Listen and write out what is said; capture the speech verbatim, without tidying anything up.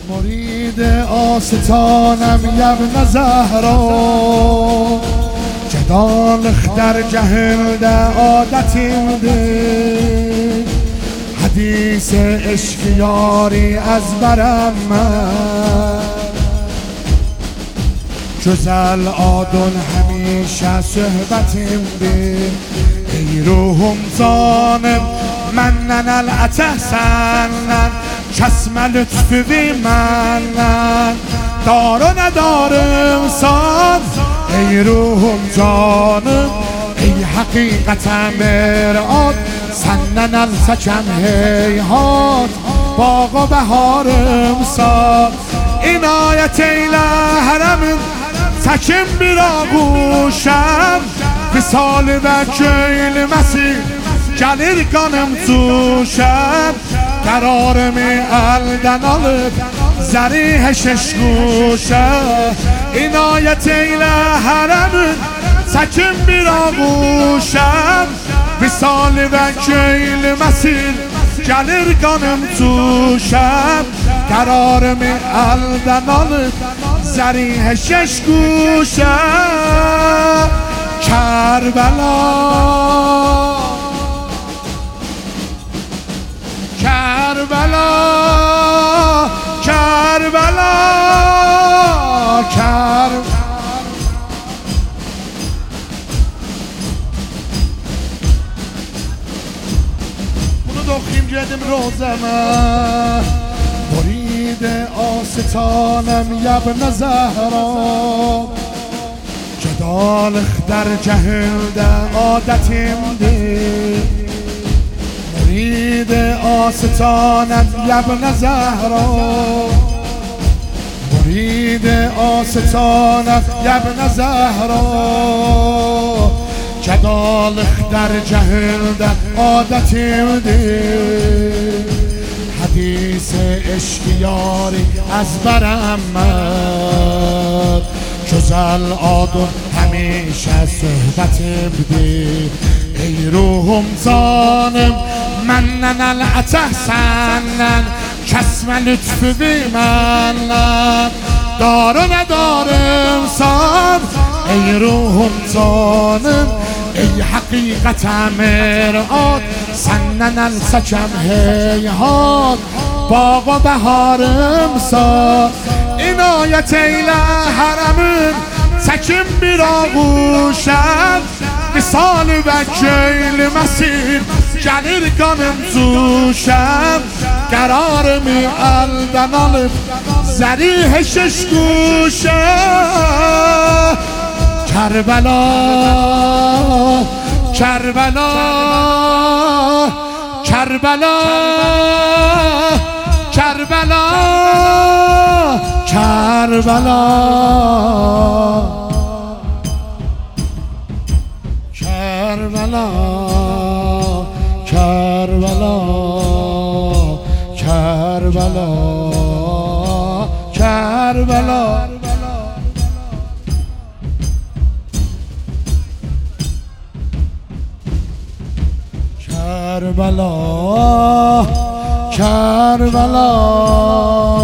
مرید آستانم یبن زهرا جدالخ در جهل ده عادتیم ده حدیث عشق یاری از برم من جزل آدن همیشه صحبتیم ده ای روحم زانم منن الاتحسنن چشم لطف بی منن دار و ندارم سان ای روحم جانم ای حقیقتم مرآت سنن السکن هیهات باغ و بهارم سان عنایت ایله حرمین سکن بیرا گوشم وصال و کیل مسیح gelir kanım tuşam Kararımı elden alıp zəri heşeşkuşa İnayet eyle heremin səkin bir ağuşam Visal ve köylü mesir gelir kanım tuşam Kararımı elden alıp zəri heşeşkuşa Kerbela Kerbela, Kerbela, Kerbela Bunu da okuyayım geldim rozeme Muride آستانم یبن زهرا جدالخ در جهل ده عادتیم ده مرید آستانت یبن زهرا مرید آستانت یبن زهرا جدالخ در جهل در عادتیم ده حدیث عشق یاری از برم مد جزل آدن همیشه صحبتیم ده ای روحم زانم منن الاتحسنن چشم لطف بی منن دار و ندارم سان ای روحم زانم ای حقیقتم مرآت سنن السکن هیهات باغ و بهارم سان عنایت ایله حرمین سکن bir ağuşam Visal ve köylü mesir gelir kanım tuşam Kararımı elden alıp zəri heşeşkuşa Kerbela, Kerbela, Kerbela, Kerbela, Kerbela Kerbela, Kerbela, Kerbela, Kerbela Kerbela, Kerbela